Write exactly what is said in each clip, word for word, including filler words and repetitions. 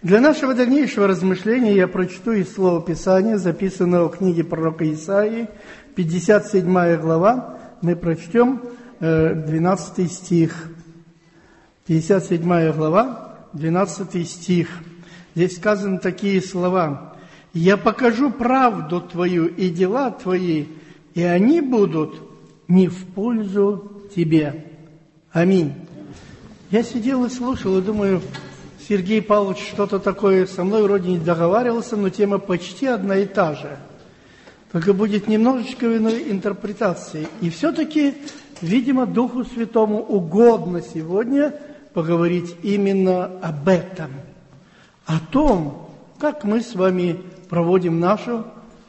Для нашего дальнейшего размышления я прочту из Слова Писания, записанного в книге пророка Исаии, пятьдесят седьмая глава. Мы прочтем двенадцатый стих. пятьдесят седьмая глава, двенадцатый стих. Здесь сказаны такие слова. «Я покажу правду Твою и дела Твои, и они будут не в пользу Тебе». Аминь. Я сидел и слушал, и думаю, Сергей Павлович что-то такое со мной вроде не договаривался, но тема почти одна и та же. Только будет немножечко иной интерпретации. И все-таки, видимо, Духу Святому угодно сегодня поговорить именно об этом. О том, как мы с вами проводим нашу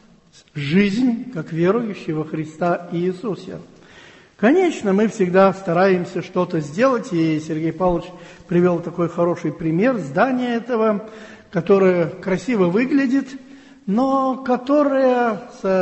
жизнь, как верующие во Христа Иисуса. Конечно, мы всегда стараемся что-то сделать, и Сергей Павлович привел такой хороший пример здания этого, которое красиво выглядит, но которое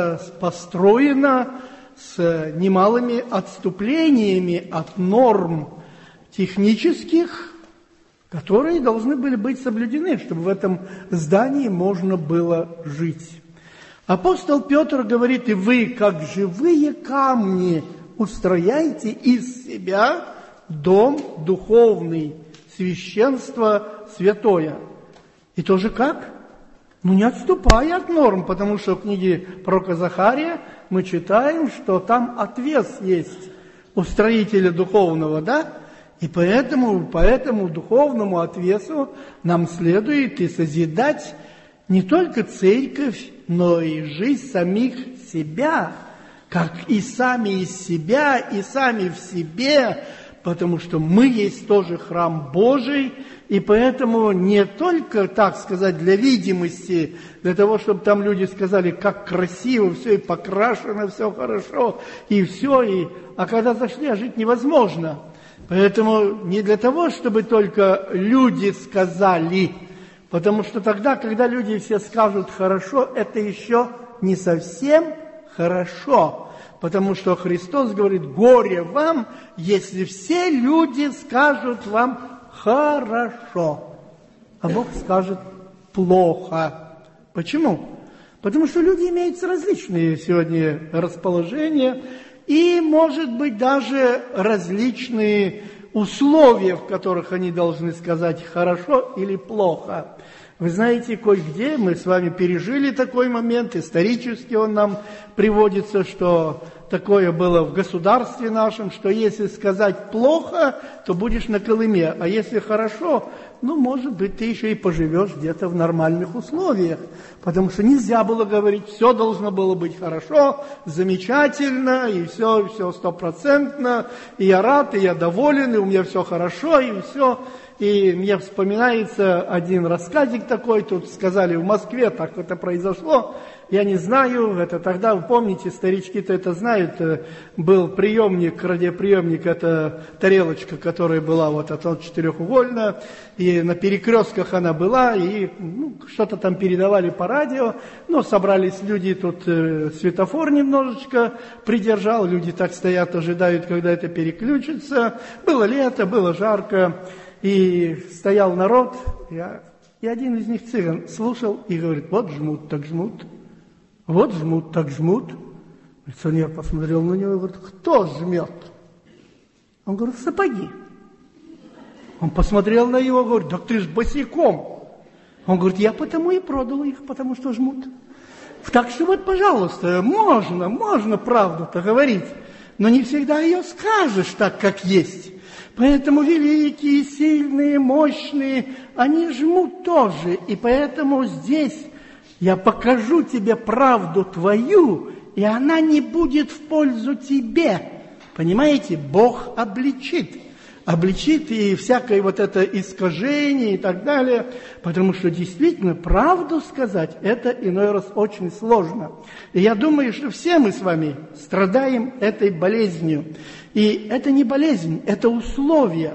построено с немалыми отступлениями от норм технических, которые должны были быть соблюдены, чтобы в этом здании можно было жить. Апостол Петр говорит: «И вы, как живые камни, устрояйте из себя дом духовный, священство святое». И тоже как? Ну, не отступая от норм, потому что в книге пророка Захария мы читаем, что там отвес есть у строителя духовного, да? И поэтому, по этому духовному отвесу нам следует и созидать не только церковь, но и жизнь самих себя, как и сами из себя, и сами в себе, потому что мы есть тоже храм Божий, и поэтому не только, так сказать, для видимости, для того, чтобы там люди сказали, как красиво все, и покрашено, все хорошо, и все, и... а когда зашли, а жить невозможно. Поэтому не для того, чтобы только люди сказали, потому что тогда, когда люди все скажут хорошо, это еще не совсем хорошо, потому что Христос говорит: горе вам, если все люди скажут вам хорошо, а Бог скажет плохо. Почему? Потому что люди имеют различные сегодня расположения и, может быть, даже различные условия, в которых они должны сказать хорошо или плохо. Вы знаете, кое-где мы с вами пережили такой момент, исторически он нам приводится, что такое было в государстве нашем, что если сказать плохо, то будешь на Колыме, а если хорошо, ну, может быть, ты еще и поживешь где-то в нормальных условиях, потому что нельзя было говорить, все должно было быть хорошо, замечательно, и все, все стопроцентно, и я рад, и я доволен, и у меня все хорошо, и все. И мне вспоминается один рассказик такой, тут сказали, в Москве так это произошло, я не знаю, это тогда, вы помните, старички-то это знают, был приемник, радиоприемник, это тарелочка, которая была вот эта четырехугольная, и на перекрестках она была, и ну, что-то там передавали по радио, но собрались люди, тут э, светофор немножечко придержал, люди так стоят, ожидают, когда это переключится, было лето, было жарко, и стоял народ, я, и один из них цыган слушал и говорит: вот жмут, так жмут, вот жмут, так жмут. Милиционер посмотрел на него и говорит: кто жмет? Он говорит: сапоги. Он посмотрел на него и говорит: так ты ж босиком. Он говорит: я потому и продал их, потому что жмут. Так что вот, пожалуйста, можно, можно правду-то говорить, но не всегда ее скажешь так, как есть. Поэтому великие, сильные, мощные, они жмут тоже. И поэтому здесь я покажу тебе правду твою, и она не будет в пользу тебе. Понимаете? Бог обличит. Обличит и всякое вот это искажение и так далее. Потому что действительно правду сказать, это иной раз очень сложно. И я думаю, что все мы с вами страдаем этой болезнью. И это не болезнь, это условия.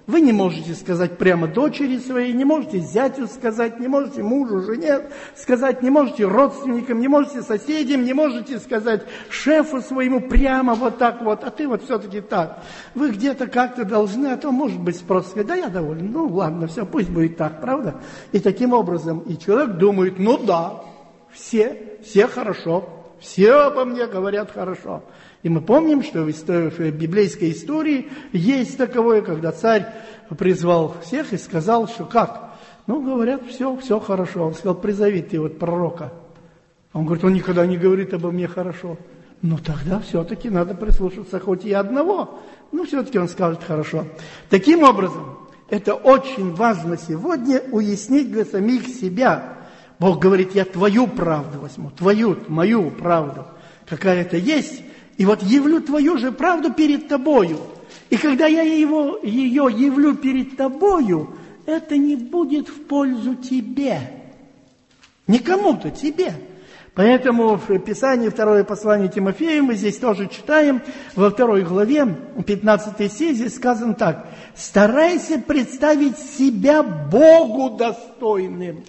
Вы не можете сказать прямо дочери своей, не можете зятю сказать, не можете мужу, жене сказать, не можете родственникам, не можете соседям, не можете сказать шефу своему прямо вот так вот, а ты вот все-таки так. Вы где-то как-то должны, а то может быть просто сказать, да я доволен, ну ладно, все, пусть будет так, правда? И таким образом, и человек думает, ну да, все, все хорошо, все обо мне говорят хорошо. И мы помним, что в, истории, в библейской истории есть таковое, когда царь призвал всех и сказал, что как? Ну, говорят, все, все хорошо. Он сказал, призови ты вот пророка. Он говорит, он никогда не говорит обо мне хорошо. Ну, тогда все-таки надо прислушаться хоть и одного. Ну, все-таки он скажет хорошо. Таким образом, это очень важно сегодня уяснить для самих себя. Бог говорит, я твою правду возьму, твою, мою правду, какая-то есть. И вот явлю твою же правду перед тобою. И когда я его, ее явлю перед тобою, это не будет в пользу тебе. Не кому-то, тебе. Поэтому в Писании, второе послание Тимофею, мы здесь тоже читаем, во второй главе, пятнадцатый стих, здесь сказано так. Старайся представить себя Богу достойным.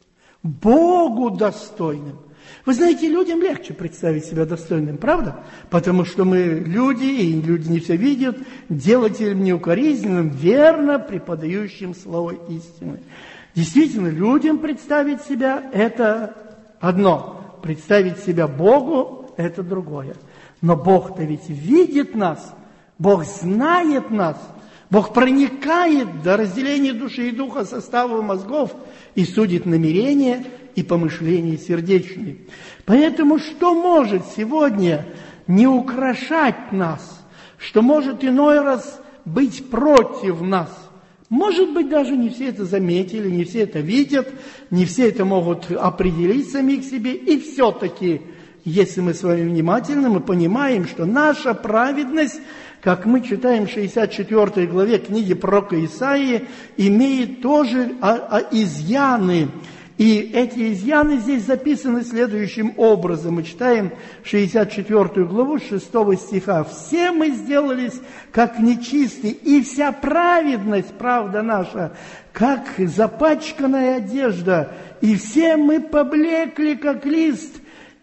Богу достойным. Вы знаете, людям легче представить себя достойным, правда? Потому что мы люди, и люди не все видят, делателем неукоризненным, верно преподающим слово истины. Действительно, людям представить себя – это одно, представить себя Богу – это другое. Но Бог-то ведь видит нас, Бог знает нас, Бог проникает до разделения души и духа, состава мозгов и судит намерения и помышления сердечные. Поэтому что может сегодня не украшать нас, что может иной раз быть против нас? Может быть, даже не все это заметили, не все это видят, не все это могут определить самих себе. И все-таки, если мы с вами внимательны, мы понимаем, что наша праведность, как мы читаем в шестьдесят четвёртой главе книги пророка Исаии, имеет тоже изъяны. И эти изъяны здесь записаны следующим образом. Мы читаем шестьдесят четвёртую главу шестого стиха. «Все мы сделались, как нечистые, и вся праведность, правда наша, как запачканная одежда, и все мы поблекли, как лист,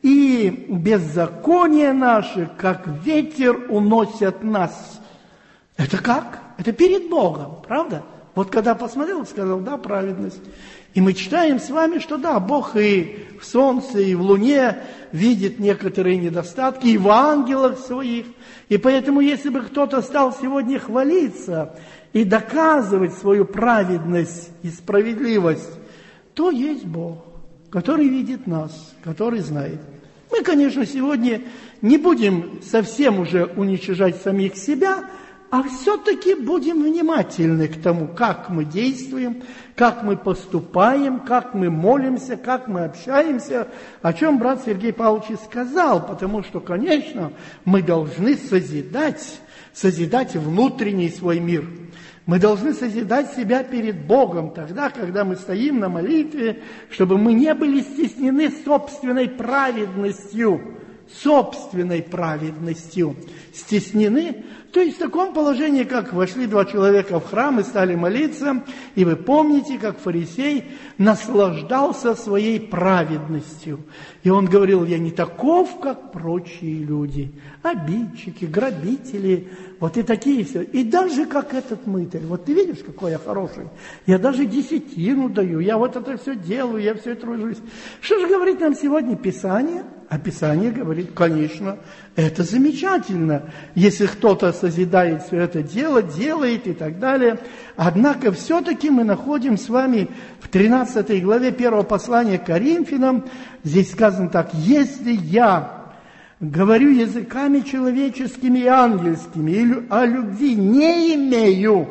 и беззаконие наше, как ветер, уносят нас». Это как? Это перед Богом, правда? Вот когда посмотрел, сказал, да, праведность. И мы читаем с вами, что да, Бог и в солнце, и в луне видит некоторые недостатки, и в ангелах своих. И поэтому, если бы кто-то стал сегодня хвалиться и доказывать свою праведность и справедливость, то есть Бог, который видит нас, который знает. Мы, конечно, сегодня не будем совсем уже уничтожать самих себя, а все-таки будем внимательны к тому, как мы действуем, как мы поступаем, как мы молимся, как мы общаемся, о чем брат Сергей Павлович и сказал, потому что, конечно, мы должны созидать, созидать внутренний свой мир. Мы должны созидать себя перед Богом тогда, когда мы стоим на молитве, чтобы мы не были стеснены собственной праведностью, собственной праведностью стеснены, то есть в таком положении, как вошли два человека в храм и стали молиться, и вы помните, как фарисей наслаждался своей праведностью. И он говорил, я не таков, как прочие люди, обидчики, грабители, вот и такие все. И даже как этот мытарь, вот ты видишь, какой я хороший, я даже десятину даю, я вот это все делаю, я все тружусь. Что же говорит нам сегодня Писание? А Писание говорит, конечно, это замечательно, если кто-то созидает все это дело, делает и так далее. Однако все-таки мы находим с вами в тринадцатой главе первого послания к Коринфянам, здесь сказано так, если я говорю языками человеческими и ангельскими, и о любви не имею,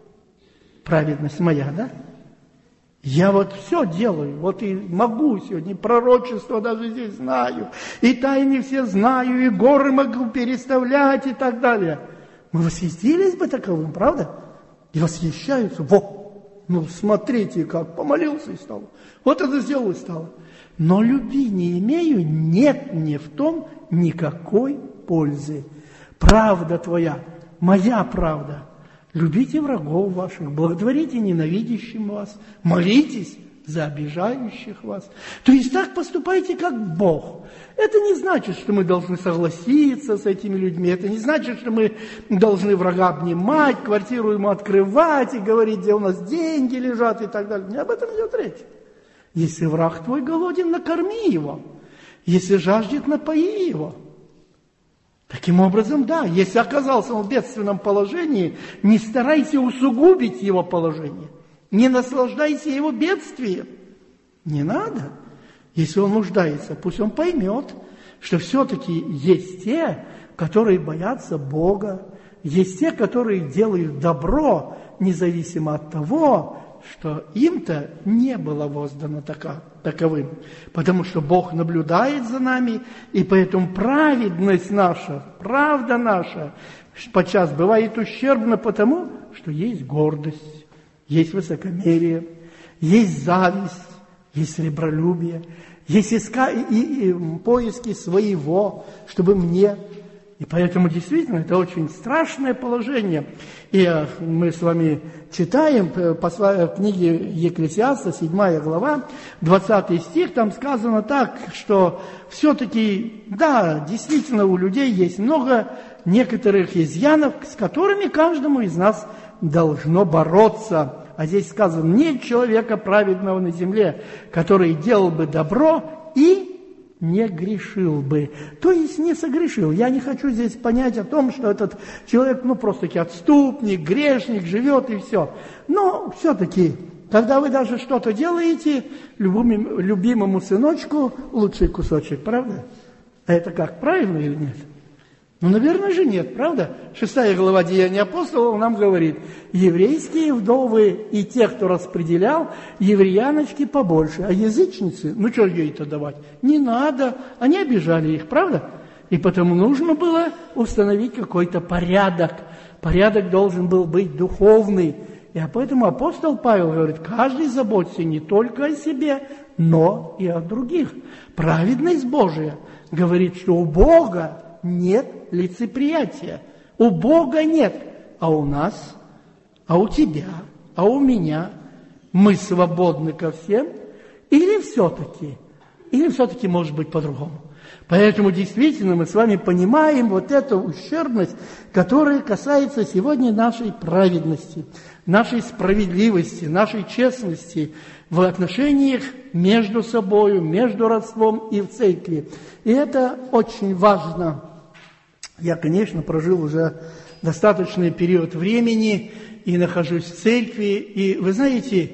праведность моя, да? Я вот все делаю, вот и могу сегодня, пророчество даже здесь знаю, и тайны все знаю, и горы могу переставлять и так далее. Мы восхитились бы таковым, правда? И восхищаются, во, ну смотрите, как помолился и стало, вот это сделал и стало. Но любви не имею, нет мне в том никакой пользы. Правда твоя, моя правда, Любите врагов ваших, благотворите ненавидящим вас, молитесь за обижающих вас. То есть так поступайте, как Бог. Это не значит, что мы должны согласиться с этими людьми. Это не значит, что мы должны врага обнимать, квартиру ему открывать и говорить, где у нас деньги лежат и так далее. Не об этом идет речь. Если враг твой голоден, накорми его. Если жаждет, напои его. Таким образом, да, если оказался он в бедственном положении, не старайся усугубить его положение. Не наслаждайся его бедствием. Не надо. Если он нуждается, пусть он поймет, что все-таки есть те, которые боятся Бога, есть те, которые делают добро, независимо от того, что им-то не было воздано таковым. Потому что Бог наблюдает за нами, и поэтому праведность наша, правда наша, подчас бывает ущербна потому, что есть гордость, есть высокомерие, есть зависть, есть сребролюбие, есть иска... и, и, и поиски своего, чтобы мне... И поэтому действительно это очень страшное положение. И мы с вами читаем в книге Екклесиаста, седьмая глава, двадцатый стих, там сказано так, что все-таки, да, действительно у людей есть много некоторых изъянов, с которыми каждому из нас должно бороться. А здесь сказано, нет человека праведного на земле, который делал бы добро и не грешил бы, то есть не согрешил. Я не хочу здесь понять о том, что этот человек, ну, просто-таки отступник, грешник, живет и все. Но все-таки, когда вы даже что-то делаете, любимому, любимому сыночку лучший кусочек, правда? А это как, правильно или нет? Ну, наверное же нет, правда? Шестая глава Деяний апостолов нам говорит, еврейские вдовы и те, кто распределял, евреяночки побольше, а язычницы, ну, что ей-то давать? Не надо, они обижали их, правда? И потому нужно было установить какой-то порядок. Порядок должен был быть духовный. И поэтому апостол Павел говорит, каждый заботится не только о себе, но и о других. Праведность Божия говорит, что у Бога нет лицеприятия. У Бога нет, а у нас, а у тебя, а у меня. Мы свободны ко всем, или все-таки, или все-таки может быть по-другому. Поэтому действительно мы с вами понимаем вот эту ущербность, которая касается сегодня нашей праведности, нашей справедливости, нашей честности в отношениях между собой, между родством и в церкви. И это очень важно. Я, конечно, прожил уже достаточный период времени и нахожусь в церкви. И вы знаете,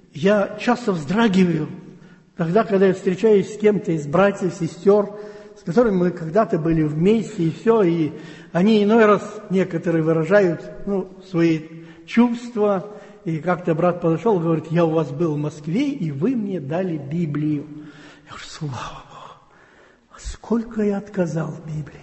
я часто вздрагиваю, тогда, когда я встречаюсь с кем-то из братьев, сестер, с которыми мы когда-то были вместе, и все, и они иной раз некоторые выражают ну, свои чувства. И как-то брат подошел и говорит, я у вас был в Москве, и вы мне дали Библию. Я говорю, слава Богу, а сколько я отказал в Библии.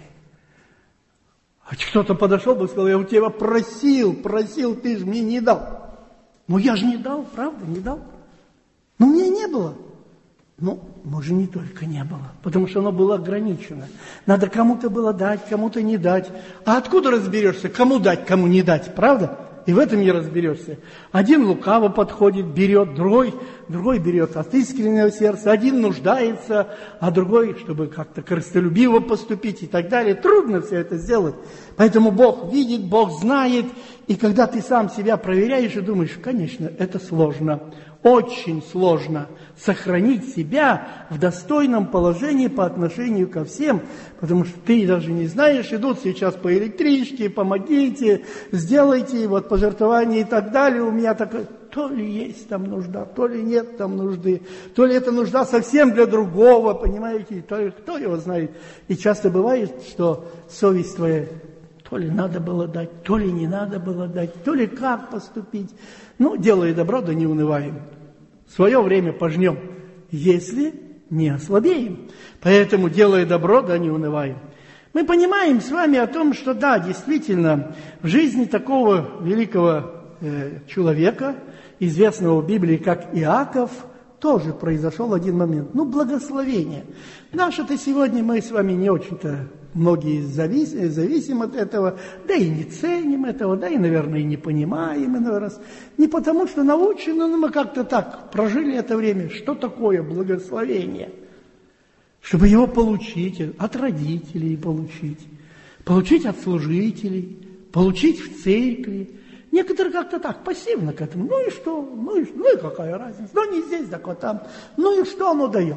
А кто-то подошел бы и сказал, я у тебя просил, просил, ты же мне не дал. Ну, я же не дал, правда, не дал. Но у меня не было. Ну, может, не только не было, потому что оно было ограничено. Надо кому-то было дать, кому-то не дать. А откуда разберешься, кому дать, кому не дать, правда? И в этом не разберешься. Один лукаво подходит, берет, другой, другой берет от искреннего сердца, один нуждается, а другой, чтобы как-то корыстолюбиво поступить и так далее. Трудно все это сделать. Поэтому Бог видит, Бог знает, и когда ты сам себя проверяешь и думаешь, конечно, это сложно, очень сложно сохранить себя в достойном положении по отношению ко всем, потому что ты даже не знаешь, идут сейчас по электричке, помогите, сделайте, вот пожертвования и так далее. У меня такое, то ли есть там нужда, то ли нет там нужды, то ли это нужда совсем для другого, понимаете, то ли кто его знает. И часто бывает, что совесть твоя, то ли надо было дать, то ли не надо было дать, то ли как поступить. Ну, делая добро, да не унываем. В свое время пожнем, если не ослабеем. Поэтому, делая добро, да не унываем. Мы понимаем с вами о том, что да, действительно, в жизни такого великого э, человека, известного в Библии как Иаков, тоже произошел один момент. Ну, благословение. Наше-то сегодня мы с вами не очень-то многие зависим, зависим от этого, да и не ценим этого, да и, наверное, и не понимаем иной раз. Не потому, что научены, но мы как-то так прожили это время. Что такое благословение? Чтобы его получить, от родителей получить, получить от служителей, получить в церкви. Некоторые как-то так, пассивно к этому. Ну и что? Ну и, ну и какая разница? Ну не здесь, так вот там. Ну и что оно дает?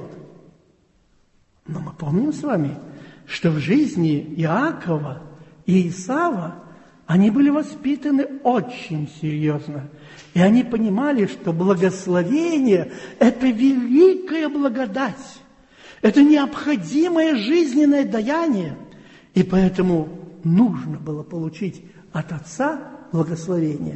Но мы помним с вами, что в жизни Иакова и Исава они были воспитаны очень серьезно. И они понимали, что благословение – это великая благодать. Это необходимое жизненное даяние. И поэтому нужно было получить от отца благословение.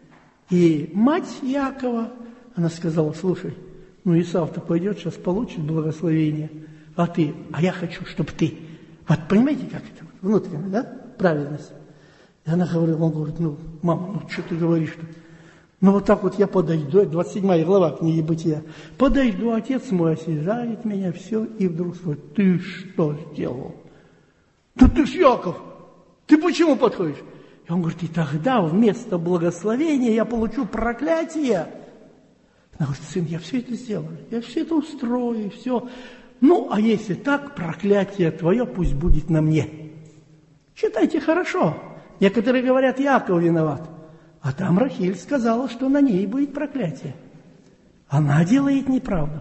И мать Иакова, она сказала: слушай, ну Исав-то пойдет, сейчас получит благословение, а ты, а я хочу, чтобы ты. Вот понимаете, как это? Внутренняя, да? Праведность. И она говорила, он говорит, ну, мама, ну что ты говоришь-то? Ну вот так вот я подойду, двадцать седьмая глава книги Бытия, подойду, отец мой осязает меня, все, и вдруг говорит, ты что сделал? Да ты ж Яков, ты почему подходишь? И он говорит, и тогда вместо благословения я получу проклятие. Она говорит, сын, я все это сделаю, я все это устрою, все. Ну, а если так, проклятие твое пусть будет на мне. Читайте хорошо. Некоторые говорят, Яков виноват. А там Рахиль сказала, что на ней будет проклятие. Она делает неправду.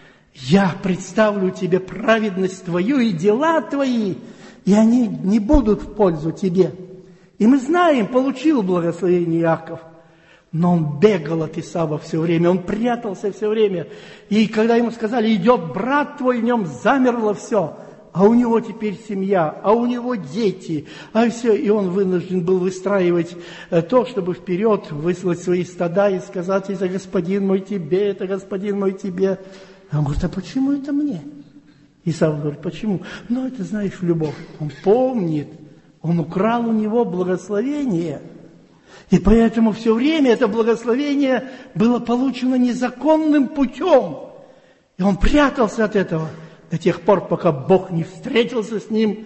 Я представлю тебе праведность твою и дела твои, и они не будут в пользу тебе. И мы знаем, получил благословение Иаков, но он бегал от Исава все время, он прятался все время. И когда ему сказали, идет брат твой, в нем замерло все. А у него теперь семья, а у него дети, а все. И он вынужден был выстраивать то, чтобы вперед выслать свои стада и сказать, это господин мой тебе, это господин мой тебе. А он говорит, а почему это мне? Исав говорит, почему? Ну, это, знаешь, любовь. Он помнит, он украл у него благословение. И поэтому все время это благословение было получено незаконным путем. И он прятался от этого до тех пор, пока Бог не встретился с ним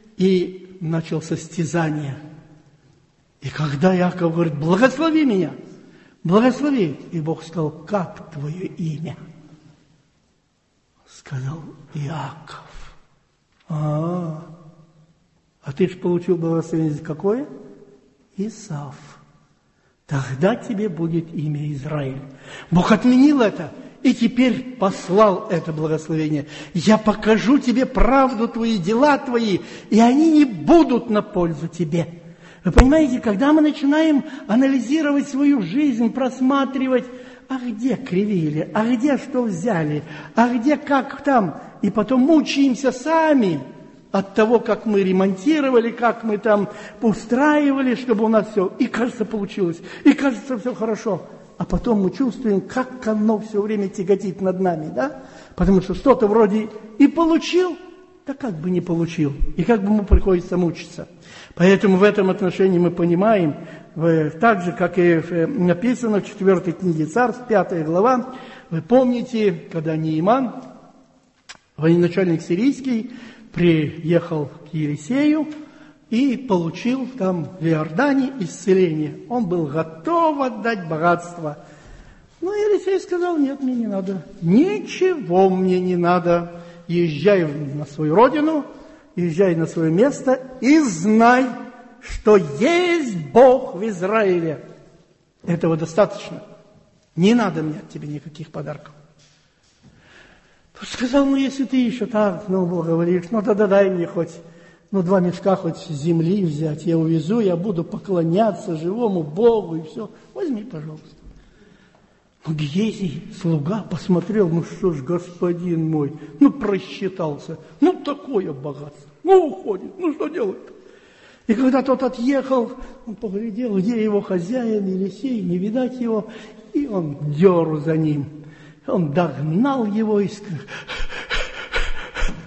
и начал состязание. И когда Иаков говорит, благослови меня, благослови. И Бог сказал, как твое имя? Сказал, Иаков. А, а ты же получил благословение какое? Исав. Тогда тебе будет имя Израиль. Бог отменил это и теперь послал это благословение. Я покажу тебе правду твои, дела твои, и они не будут на пользу тебе. Вы понимаете, когда мы начинаем анализировать свою жизнь, просматривать, а где кривили, а где что взяли, а где как там, и потом мучаемся сами от того, как мы ремонтировали, как мы там устраивали, чтобы у нас все, и кажется, получилось, и кажется, все хорошо. А потом мы чувствуем, как оно все время тяготит над нами, да? Потому что что-то вроде и получил, да как бы не получил, и как бы ему приходится мучиться. Поэтому в этом отношении мы понимаем, так же, как и написано в четвертой книге Царств, пятая глава, вы помните, когда Неиман, военачальник сирийский, приехал к Елисею и получил там в Иордане исцеление. Он был готов отдать богатство. Но Елисей сказал, нет, мне не надо. Ничего мне не надо. Езжай на свою родину, езжай на свое место и знай, что есть Бог в Израиле. Этого достаточно. Не надо мне от тебя никаких подарков. Сказал, ну, если ты еще так, ну, говоришь, ну, тогда дай мне хоть, ну, два мешка хоть земли взять, я увезу, я буду поклоняться живому Богу, и все. Возьми, пожалуйста. Ну, Гиези, слуга, посмотрел, ну, что ж, господин мой, ну, просчитался, ну, такое богатство, ну, уходит, ну, что делать? И когда тот отъехал, он поглядел, где его хозяин, Елисей, не видать его, и он дёру за ним. Он догнал его и сказал,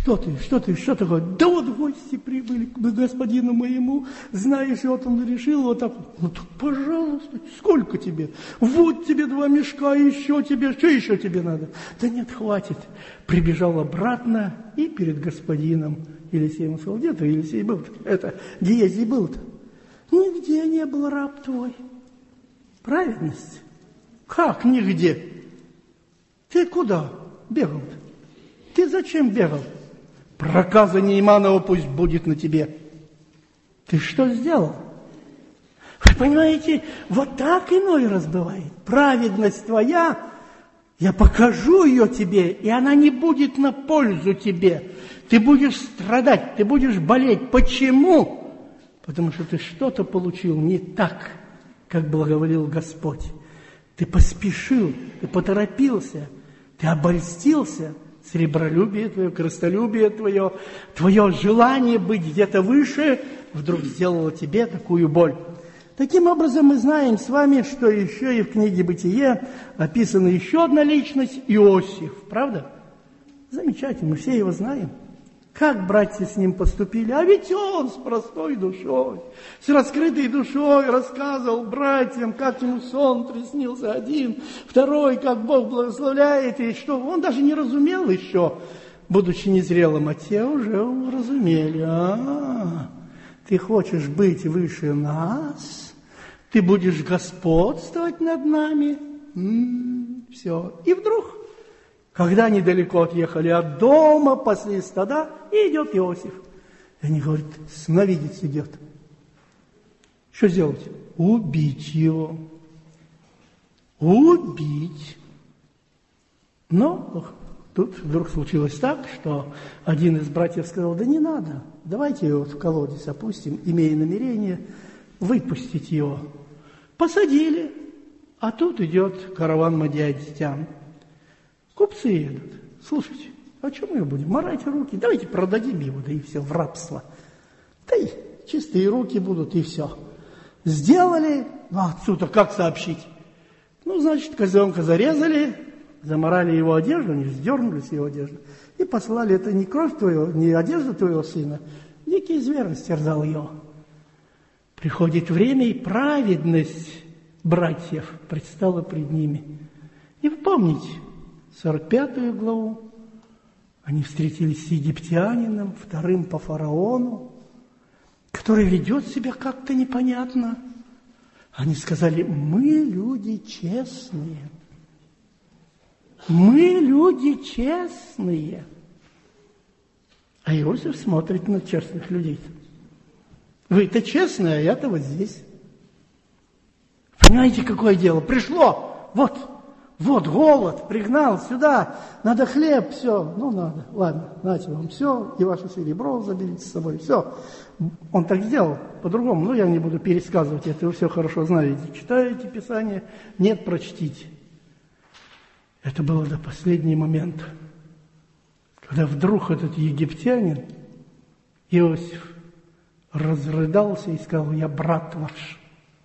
Что ты, что ты, что такое? Да вот гости прибыли к господину моему, знаешь, и вот он решил вот так. Ну так, пожалуйста, сколько тебе? Вот тебе два мешка, еще тебе, что еще тебе надо? Да нет, хватит. Прибежал обратно и перед господином Елисеем сказал, где ты, Елисей, был-то? Это, Гиези был-то? Нигде не был раб твой. Праведность? Как нигде? Ты куда бегал-то? Ты зачем бегал? Проказа Нейманова пусть будет на тебе. Ты что сделал? Вы понимаете, вот так иной раз бывает. Праведность твоя, я покажу ее тебе, и она не будет на пользу тебе. Ты будешь страдать, ты будешь болеть. Почему? Потому что ты что-то получил не так, как благоволил Господь. Ты поспешил, ты поторопился, ты обольстился. Сребролюбие твое, крыстолюбие твое, твое желание быть где-то выше вдруг сделало тебе такую боль. Таким образом, мы знаем с вами, что еще и в книге «Бытие» описана еще одна личность – Иосиф. Правда? Замечательно, мы все его знаем. Как братья с ним поступили? А ведь он с простой душой, с раскрытой душой рассказывал братьям, как ему сон приснился один, второй, как Бог благословляет, и что он даже не разумел еще, будучи незрелым, а те уже разумели. А, ты хочешь быть выше нас? Ты будешь господствовать над нами? М-м, все. И вдруг... Когда они далеко отъехали от дома, пасли стада, и идет Иосиф. И они говорят, сновидец идет. Что сделать? Убить его. Убить. Но тут вдруг случилось так, что один из братьев сказал, да не надо, давайте его в колодец опустим, имея намерение выпустить его. Посадили, а тут идет караван мадианитян. Купцы едут. Слушайте, а что мы будем? Морайте руки. Давайте продадим его, да и все, в рабство. Да и чистые руки будут, и все. Сделали, ну отсюда как сообщить? Ну, значит, козленка зарезали, заморали его одежду, они сдернули с его одежды, и послали, это не кровь твоего, не одежда твоего сына, дикий зверь растерзал ее. Приходит время, и праведность братьев предстала пред ними. И вы помните, сорок пятую главу, они встретились с египтянином, вторым по фараону, который ведет себя как-то непонятно. Они сказали, мы люди честные. Мы люди честные. А Иосиф смотрит на честных людей. Вы-то честные, а я-то вот здесь. Понимаете, какое дело? Пришло, вот. Вот голод, пригнал сюда, надо хлеб, все, ну надо, ладно, нате вам все, и ваше серебро заберите с собой, все. Он так сделал, по-другому, ну я не буду пересказывать, это вы все хорошо знаете, читаете Писание, нет, прочтите. Это было до последнего момента, когда вдруг этот египтянин, Иосиф, разрыдался и сказал, я брат ваш.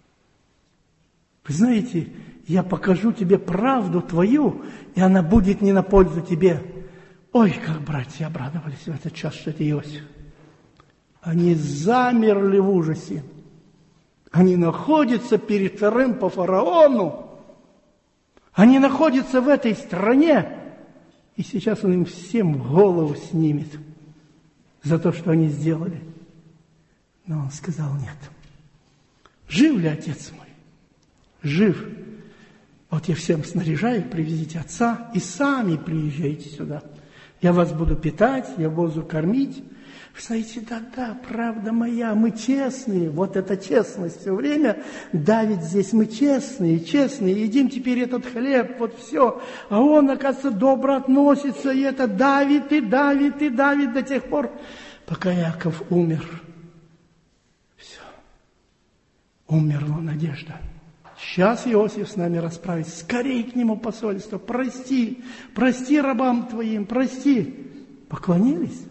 Вы знаете, я покажу тебе правду твою, и она будет не на пользу тебе. Ой, как братья обрадовались в этот час, что это Иосиф. Они замерли в ужасе. Они находятся перед вторым по фараону. Они находятся в этой стране. И сейчас он им всем голову снимет за то, что они сделали. Но он сказал, нет. Жив ли отец мой? Жив. Вот я всем снаряжаю, привезите отца и сами приезжайте сюда. Я вас буду питать, я буду кормить. Вы знаете, да-да, правда моя, мы честные. Вот эта честность все время давит здесь. Мы честные, честные, едим теперь этот хлеб, вот все. А он, оказывается, добро относится, и это давит, и давит, и давит до тех пор, пока Иаков умер. Все. Умерла надежда. Сейчас Иосиф с нами расправится. Скорей к нему посольство. Прости, прости рабам твоим, прости. Поклонились.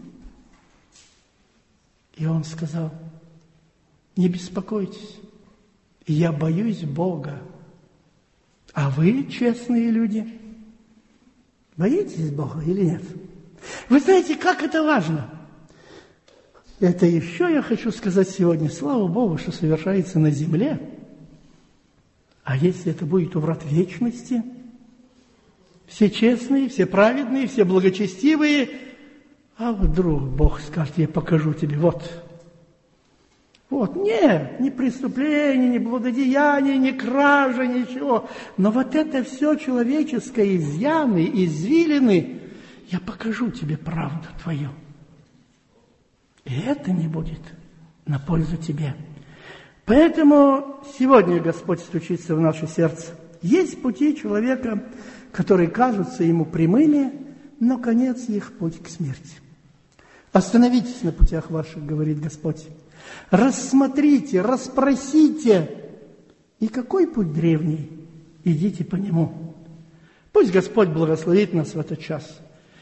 И он сказал, не беспокойтесь, я боюсь Бога. А вы, честные люди, боитесь Бога или нет? Вы знаете, как это важно? Это еще я хочу сказать сегодня. Слава Богу, что совершается на земле. А если это будет у врат вечности? Все честные, все праведные, все благочестивые. А вдруг Бог скажет: я покажу тебе, вот. Вот, нет, ни преступления, ни блудодеяния, ни кража, ничего. Но вот это все человеческое, изъяны, извилины, я покажу тебе правду твою. И это не будет на пользу тебе. Поэтому сегодня Господь стучится в наше сердце. Есть пути человека, которые кажутся ему прямыми, но конец их путь к смерти. Остановитесь на путях ваших, говорит Господь. Рассмотрите, расспросите. И какой путь древний? Идите по нему. Пусть Господь благословит нас в этот час.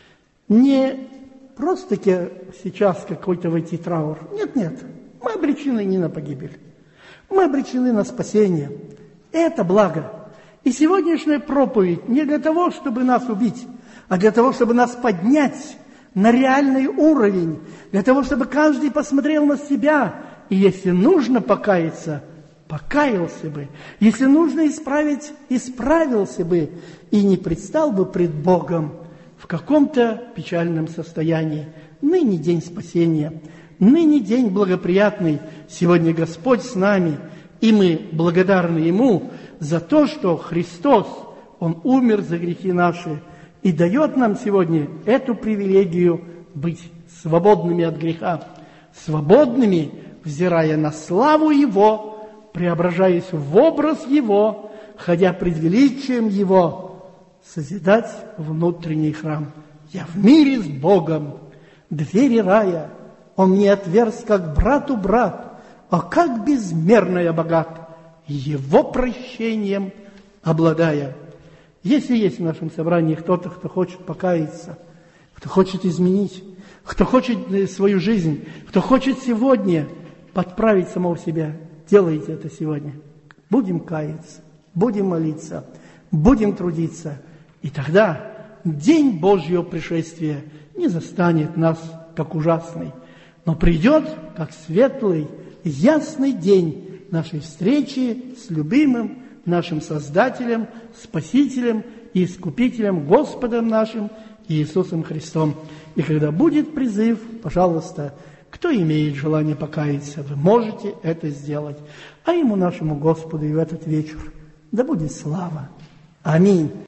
Не просто-таки сейчас какой-то войти траур. Нет, нет. Мы обречены не на погибель. Мы обречены на спасение. Это благо. И сегодняшняя проповедь не для того, чтобы нас убить, а для того, чтобы нас поднять на реальный уровень, для того, чтобы каждый посмотрел на себя, и если нужно покаяться, покаялся бы, если нужно исправить, исправился бы, и не предстал бы пред Богом в каком-то печальном состоянии. Ныне день спасения, ныне день благоприятный, сегодня Господь с нами, и мы благодарны Ему за то, что Христос, Он умер за грехи наши, и дает нам сегодня эту привилегию быть свободными от греха, свободными, взирая на славу Его, преображаясь в образ Его, ходя пред величием Его, созидать внутренний храм. Я в мире с Богом, двери рая, Он мне отверз, как брату брат, а как безмерно я богат, Его прощением обладая. Если есть в нашем собрании кто-то, кто хочет покаяться, кто хочет изменить, кто хочет свою жизнь, кто хочет сегодня подправить самого себя, делайте это сегодня. Будем каяться, будем молиться, будем трудиться. И тогда день Божьего пришествия не застанет нас, как ужасный, но придет, как светлый, ясный день нашей встречи с любимым нашим Создателем, Спасителем и Искупителем, Господом нашим Иисусом Христом. И когда будет призыв, пожалуйста, кто имеет желание покаяться, вы можете это сделать. А Ему, нашему Господу, и в этот вечер да будет слава. Аминь.